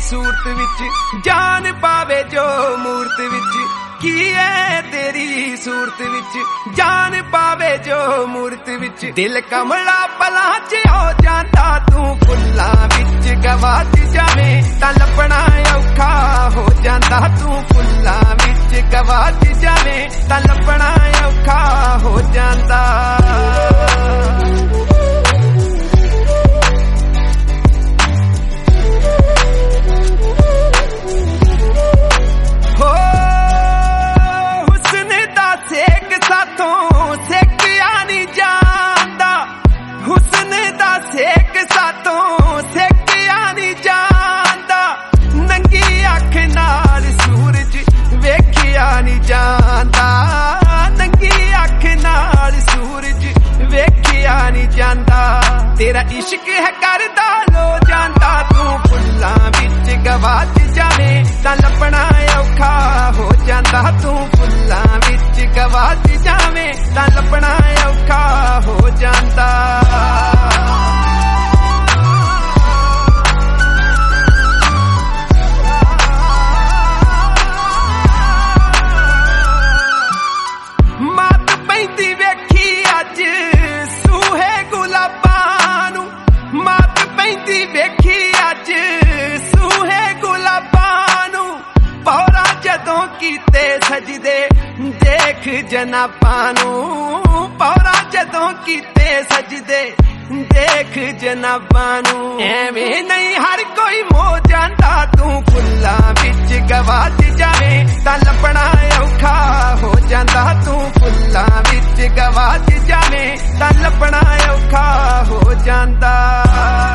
सूरत विच जान पावे जो मूरत विच की है तेरी सूरत विच जान पावे जो मूरत विच दिल कमला पलां च हो जांदा तू फुल्लां विच गवाच जावे तां लभना औखा हो जांदा तू फुल्लां विच गवाच जावे तां लभना औखा हो जांदा तेरा इश्क है करदा लो जांदा तू फुल्लां विच गवाच जावे तां लभना औखा हो जांदा तू फुल्लां विच गवाच जावे तां लभना औखा हो जांदा मात पैंदी वेखी अज सूहे गुलाबां नूं मात पैंदी वेखी अज सूहे गुलाबां नूं पौरा जदों कीते सजदे देख जनाबां नूं पौरा जदों कीते सजदे देख जनाबां नूं एवें नहीं हर कोई मो जांदा तू फुल्लां विच गवाच जावे तां लभना औखा हो जांदा तू फुल्लां विच गवाच जावे तां लभना औखा हो जांदा